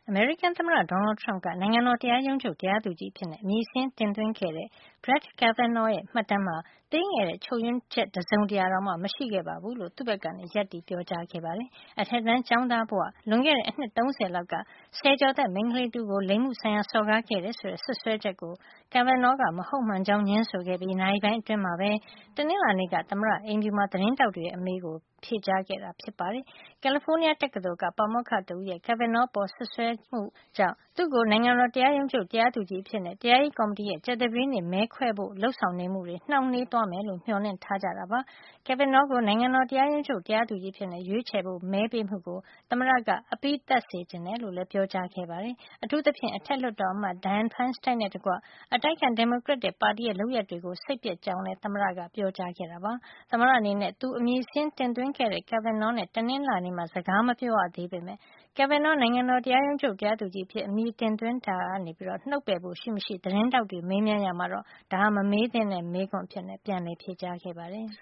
အမေရိကန်သမ္မတ Donald Trump က နိုင်ငံတော်တရားရုံးချုပ် တရားသူကြီးအဖြစ် အမည်စာရင်းတင်သွင်းခဲ့တဲ့ Brett Kavanaugh ရဲ့ မှတ်တမ်းမှာ သေးငယ်တဲ့ ချို့ယွင်းချက် တစုံတရာတောင် မရှိခဲ့ဘူးလို့ သူ့ဘက်က ရပ်တည်ပြောကြားခဲ့ပါတယ်။ အထက်တန်းကျောင်းသားဘဝ လွန်ခဲ့တဲ့ အနှစ် ၃၀ လောက်က ဆယ်ကျော်သက် မိန်းကလေးတဦးကို လိင်မှုဆိုင်ရာ စော်ကားခဲ့တယ်ဆိုတဲ့ စွပ်စွဲချက်ကို Kavanaugh က မဟုတ်မှန်ကြောင်း ငြင်းဆိုခဲ့ပြီး နာရီပိုင်းအတွင်းမှာပဲ တနင်္လာနေ့က သမ္မတအိမ်ဖြူမှာ သတင်းထောက်တွေရဲ့ အမေးကို ဖြေကြားခဲ့တာ ဖြစ်ပါတယ်။ ကယ်လီဖိုးနီးယားတက္ကသိုလ်က ပါမောက္ခတဦးရဲ့ Kavanaugh အပေါ် စွပ်စွဲမှုကြောင့် သူ့ကို နိုင်ငံတော်တရားရုံးချုပ် တရားသူကြီးအဖြစ် တရားရေးကော်မတီရဲ့ ကြာသပတေးနေ့ မဲခွဲဖို့ လုပ်ဆောင်နေမှုတွေ နှောင့်နှေးသွားမယ်လို့ မျှော်လင့်ထားကြတာပါ။ Kavanaugh ကို နိုင်ငံတော်တရားရုံးချုပ် တရားသူကြီးအဖြစ် ရွေးချယ်ဖို့ မဲပေးမှုကို သမ္မတက အပြီးသတ်စေချင်တယ်လို့လည်း ပြောကြားခဲ့ပါတယ်။ အထူးသဖြင့် အထက်လွှတ်တော်အမတ် Dianne Feinstein နဲ့တကွ အတိုက်အခံ ဒီမိုကရက်တစ်ပါတီရဲ့ လုပ်ရပ်တွေကို စိတ်ပျက်ကြောင်းလည်း သမ္မတက ပြောကြားခဲ့တာပါ။ သမ္မတအနေနဲ့ သူအမည်စာရင်းတင်သွင်းခဲ့တဲ့ Kavanaugh နဲ့ တနင်္လာနေ့မှာ စကားမပြောရသေးပေမယ့် Kavanaugh နိုင်ငံတော်တရားရုံးချုပ် တရားသူကြီးအဖြစ် အမည်တင်သွင်းတာကနေ နှုတ်ပယ်ဖို့ ရှိမရှိ သတင်းထောက်တွေ မေးမြန်းရာမှာတော့ ဒါဟာ မမေးသင့်တဲ့ မေးခွန်းအဖြစ် ပြန်လည်ဖြေကြားခဲ့ပါတယ်